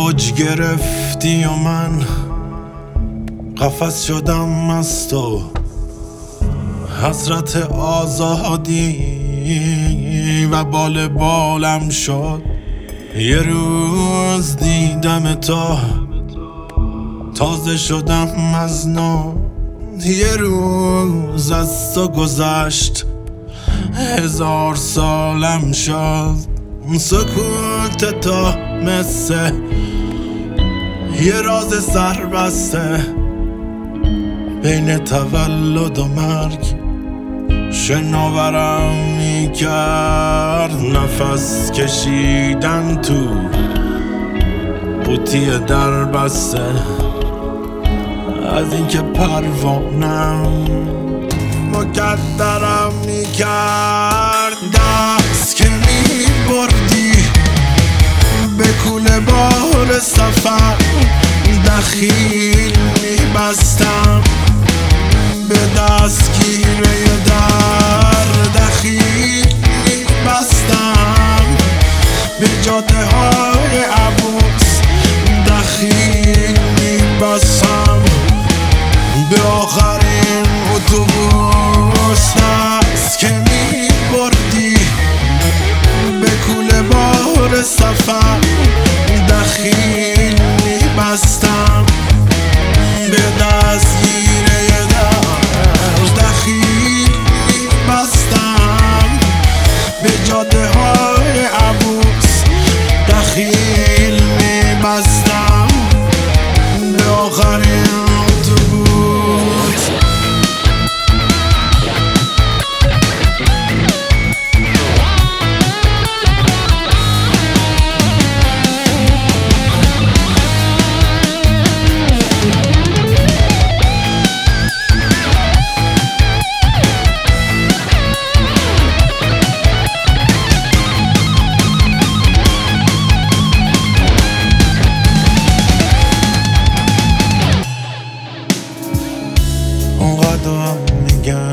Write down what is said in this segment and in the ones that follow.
اوج گرفتی و من قفس شدم از تو، حسرت آزادی و بال بالم شد. یه روز دیدم تو، تازه شدم از نو. یه روز از تو گذشت، 1000 سالم شد. سکوت تو مثل یه راز سربسته، بین تولد و مرگ شناورم میکرد. نفس کشیدن تو قوطی در بسته، از اینکه پروانم مقدرم میکرد. دست که میبردی به کوله بار سفر، دخیل میبستم به دستگیره در. دخیل میبستم به جاده های عبوس، دخیل میبستم به آخرین اتوبوس. دست که میبردی به کوله بار سفر، دخیل میبستم به دستگیره در. دخیل میبستم به جاده های عبوس، دخیل میبستم به آخرین اتوبوس. اونقدر میگم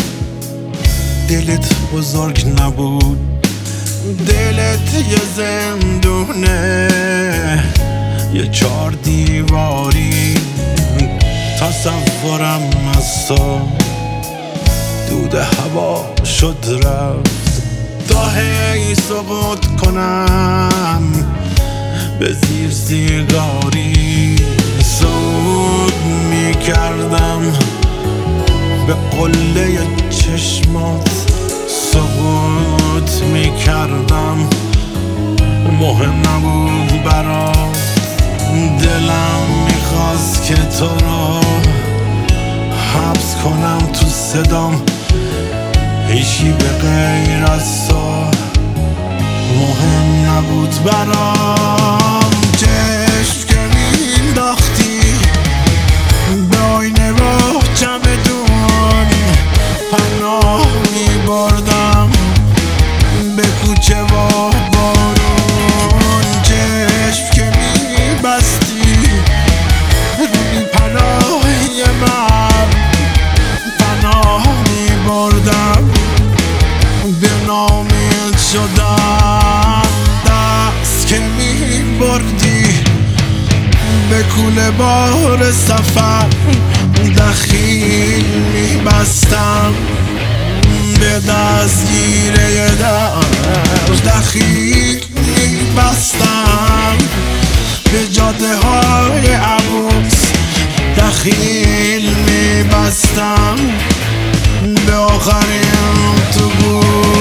دلت بزرگ نبود، دلت یه زندونه، یه 4 دیواری. تصورم از تو دود هوا شد رفت، تا هی سقوط کنم به زیر سیگاری. صعود میکردم به قله چشمات، سقوط میکردم، مهم نبود برات. دلم میخواست که تو رو حبس کنم تو صدام، هیچی به غیر از تو مهم نبود برام. چشم که مینداختی به آینه و چمدون، پناه میبردم به کوچه و بارون. چشم که میبستی روی پناهی من، پناه میبردم به نامید شدم. دست که میبردی به کوله بار سفر، دخیل میبستم به دستگیره در. دخیل میبستم به جاده های عبوس، دخیل میبستم به آخرین اتوبوس.